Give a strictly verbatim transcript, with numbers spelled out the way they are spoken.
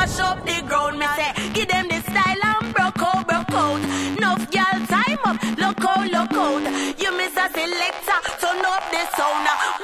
mash up the ground. Me say, give them the style and broke out, broke out. Enough girl time up, look out, look out. You miss a selector, turn up the sound.